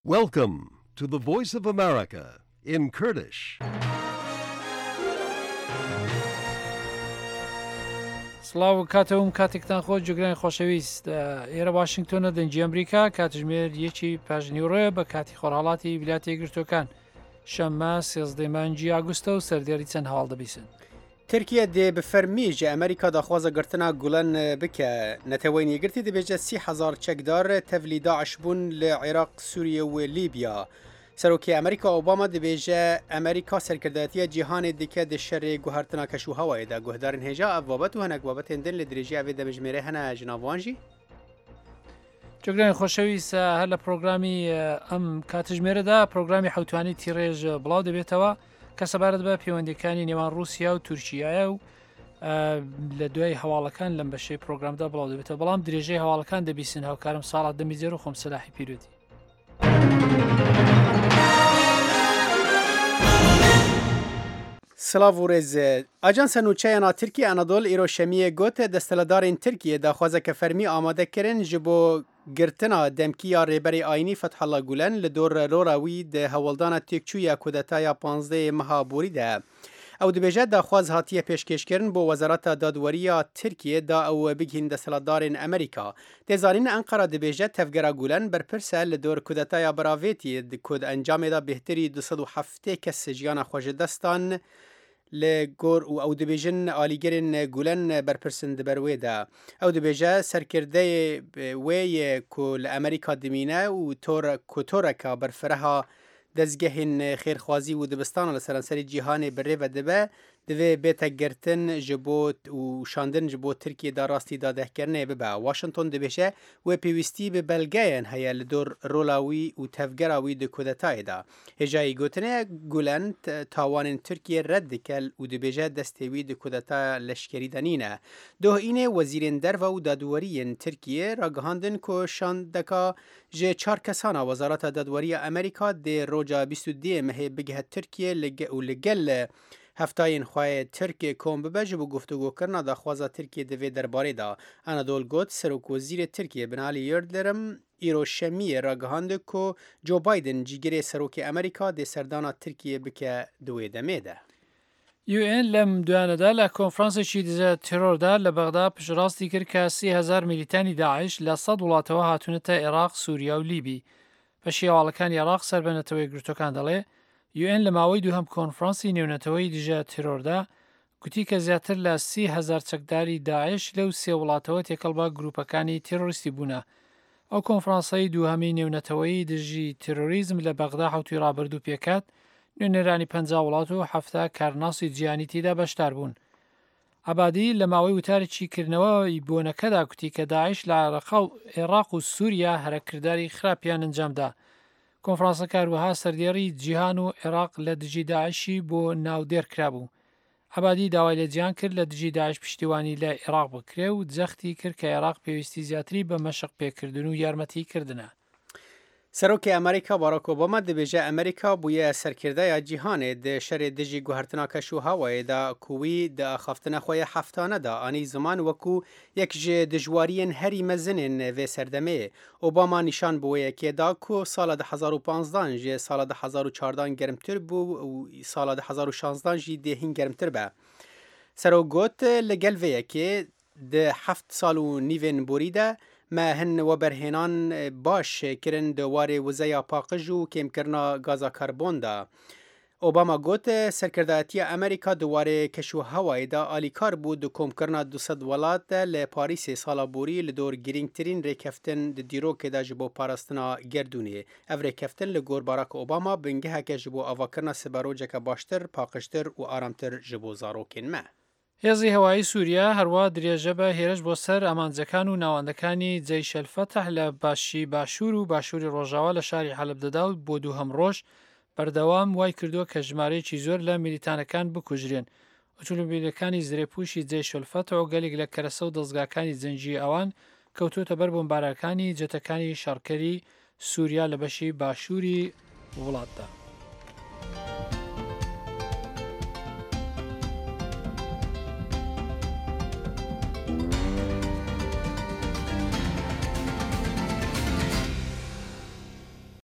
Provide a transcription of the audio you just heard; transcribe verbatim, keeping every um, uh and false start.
Welcome to the Voice of America in Kurdish. سڵاو کاتەوم کاتێکتان خۆش جگرانی خۆشەویست ئێرە واشنگتۆنە دەنجی ئەمریکا کاتژمێر یەکی پاژنیوڕێ بە کاتی خۆرهاڵاتی ویلایەتە یەکگرتووەکان شەممە سێزدەی مانگی ئاگوستە و سەردێڕی چەند هەواڵ دەبیسن. ترکیە دێ بفەرمیژە ئەمریکا داخوازە گرتنا گوڵەن بکە نەتەوەی یەکگرتی دەبێژە سی هەزار چەکدار تەڤلی داعش بوون لە عێراق سووریە و لیبیا. سەرۆکی ئەمریکا ئۆباما دەبێژە ئەمریکا سەرکردایەتیە جیهانێ دیکە دە شەرێ گوهارتنا کەشوهەوایەدا گوهدارن هێژا ئەف بابەت و هەنێک بابەتێن دن لە درێژی ئەوێ دەبژمێرە هەنە ژناوانژی جگرانی خۆشەویست هەر لە پرۆگرامی ئەم کاتژمێرەدا پرۆگرامی حوتوانی تیڕێژ بڵاو دەبێتەوە کە سەبارەت بە پەیوەندیەکانی نێوان رووسیا و تورکیایە و لە دوای هەواڵەکان لەم بەشەی پرۆگرامدا بڵاو دەبێتەوە بەڵام درێژەی هەواڵەکان دەبیسن هاوکارم ساڵات دەمیجێر و خۆم سەلاحی پیرۆتی. سلااو و ڕێز ئاجانسە نوچەیەنا ترکی ئەنەدۆل ئیرۆشەمیە گوتە دەستەلەدارین ترکیە داخوازەکە فەرمی ئامادەکردن ji بۆ girtina demkîya rêberê ayînî Fethullah Gulen li dor rora wî di heweldana têkçûya kudetaya panzdeyê meha borî de ew dibêje daxwaz hatiye pêşkêşkirin bo Wezareta Dadweriya Tirkiye da ew bigihîn destselatdarên Amerîka. Tê zanîn Enqera dibêje tevgera Gulen berpirse li dor kudetaya Biravêtiyê di ku di encamê da bêhtirî du sed û heftê kes jiyana xwe ji destan li gor û ew dibêjin alîgerên Gulen berpirsin di ber wê de. Ew dibêje serkirdeyê wê yê ku li Amerîka dimîne û ku toreka berfireha dezgehên xêrxwazî û dibistana li seranserê cîhanê bi rê ve dibe divê bête girtin ji bo û şandin ji bo Tirkiye da rastî dadehkirinê bibe. Washington dibêje wê pêwîstî bi belgeyên heye li dor rola wî û tevgera wî di kudetayê da. Hêjayî gotinê Gulen tawanên Tirkiye red dike û dibêje destê wî di kudetaya leşkerî de nîne. Dohînê wezîrên derve û dadweriyên Tirkiye ragihandin ku şandeka ji çar kesana Wezareta Dadweriya Amerîka dê roja bîst û dêyê mehê bigihe Tirkiye û li gel heftayên xwe Tirkiye kom bibe ji bo guftugokirina daxwaza Tirkiye di vê derbarê da. Anadol got Serokwezîrê Tirkiye Binalî Yildirim îroşemiyê ragihand ku Joe Biden cîgirê Serokê Amerîka dê serdana Tirkiye bike di wê demê de. یو ئێن لەم دوانەدا لە کۆنفرانسێکی دژە تیرۆردا لە بەغدا پشڕاستی کرد کە سی هەزار میلیتانی داعش لە سەد وڵاتەوە هاتوونەتە عێراق سووریا و لیبی. بەشی هەواڵەکانی عێراق سەر بە نەتەوەی گرتوەکان دەڵێ یو ئێن لە ماوەی دووهەم کۆنفرانسی نێونەتەوەی دژە تیرۆردا گوتی کە زیاتر لە سی هەزار چەکداری داعش لەو سێ وڵاتەوە تێکەڵبە گروپەکانی تێرۆریستی بوونە. ئەو کۆنفرانسەی دووهەمی نێونەتەوەی دژی تێرۆریزم لە بەغدا حوتی ڕابردوو پێکات نوێنەرانی پەنجا وڵات و هەفتە کارناسی جیهانی تیدا بەشدار بوون. عەبادی لە ماوەی وتارێکی کردنەوەی بۆنەکەدا کوتی کە داعش لە عێراق و سووریا هەرەکرداری خراپیان ئەنجامدا. کۆنفرانسەکە هەروەها سەردێڕی جیهان و عێراق لە دژی داعشی بۆ ناودێر کرابوو. عەبادی داوای لە جیهان کرد لە دژی داعش پشتیوانی لە عێراق بکرێ و جەختی کرد کە عێراق پێویستی زیاتری بە مەشق پێکردن و یارمەتی کردنە. سەرۆکی ئەمریکا باراک ئۆباما دەبێژە ئەمریکا بوویە سەرکردەیە جیهانێ دە شەرێ دژی گوهرتنا کەشوهەوایەدا کووی دە خەفتنە خۆیە هەفتانەدا ئانی زمان وەکو یەک ژێ دژواریên herî mezin vê serdemê. Obama nîşan bûye kêda ku sala di hezar û panzdan jê sala di hezar û çardan germtir bû û sala di hezar û şanzdan jî dêhîn germtir be. Serok got li gel vê yekê di heft sal û nîvên borî de me hin weberhênan baş kirin di warê wizeya paqij û kêmkirina gaza karbon da. Obama got serkirdayetiya Amerîka di warê keşûhewayê da alîkar bû di komkirina du sed welat de li Parîsê sala borî li dor girîngtirîn rêkeftin di dîrokê de ji bo parastina gerdûnê. Ev rêkeftin li gor Barack Obama bingeheke ji bo avakirina siberojeke baştir, paqijtir û aramtir ji bo zarokên me. هێزی هەوایی سووریا هەروە درێژە بە هێرش بۆ سەر ئامانجەکان و ناوەندەکانی جەیشەلفەتەح لە باشی باشوور و باشووری ڕۆژاوا لە شاری حەلب دەدا و بۆ دووهەم ڕۆژ بەردەوام وای کردووە کە ژمارەیەکی زۆر لە میلیتانەکان بکوژرێن. ئۆتۆمۆبیلەکانی زرێپوشی جەیشەلفەتەوە گەلێک لە کەرەسە و دەستگاکانی جەنگی ئەوان کەوتوتە بەر بۆمبارەکانی جەتەکانی شەڕکەری سووریا لە بەشی باشووری وڵاتدا.